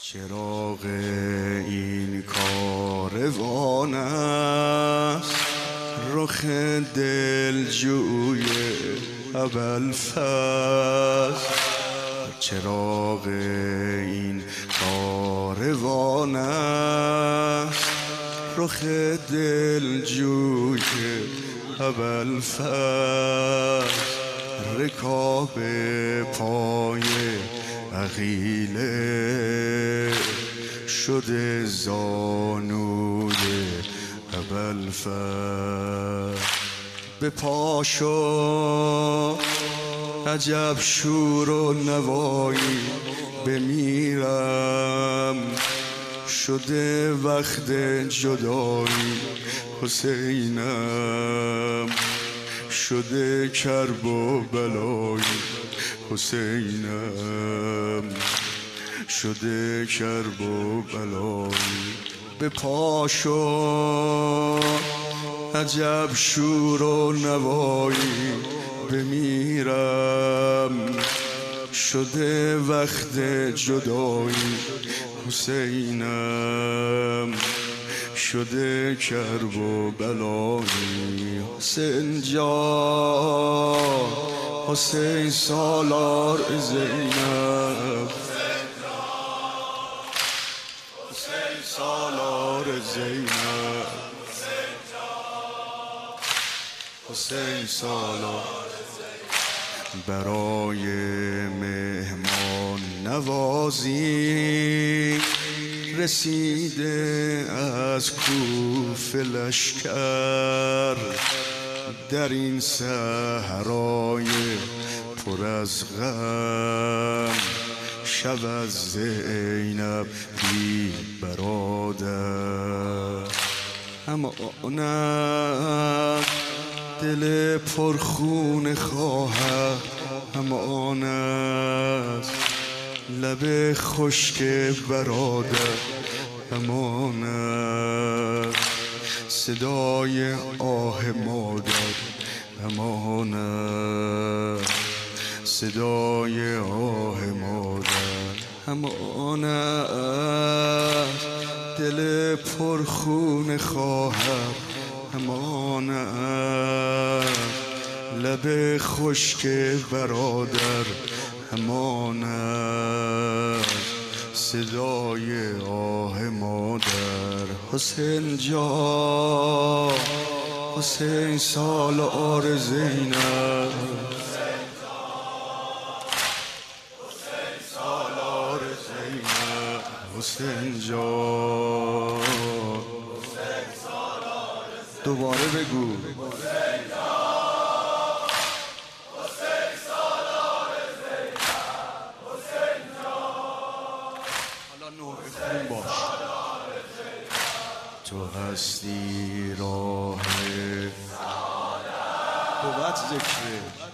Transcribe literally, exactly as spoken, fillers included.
چراغ این کاروان است، رخ دلجوی ابوالفضل. چراغ این کاروان است، رخ دلجوی ابوالفضل. رکاب پای عقیله شده زانوی ابوالفضل. به پاشو عجب شور و نوایی بمیرم، شده وقت جدایی حسینم، شده کرب و بلایی حسینم، شده کرب و بلایی. به پاشو عجب شور و نوایی بمیرم، شده وقت جدایی حسینم، شده کرب و بلایی. حسین جان، حسین سالار زینب، حسین سالار زینب، حسین سالار. برای مهمان نوازی رسیده از کوفه لشکر، در این صحرای پر از غم. شب از زینب بی برادر، اما آنم دل پرخون خواهر، امان است لب خشک برادر، امان است صدای آه مادر، امان است صدای آه مادر، امان است دل پرخون خواهر، امان است لب خشک برادر، امان است صدای آه مادر. حسین جان، حسین سالار زینب، حسین سالار زینب، حسین جان. دوباره بگو تو هستی راه بود ذکره.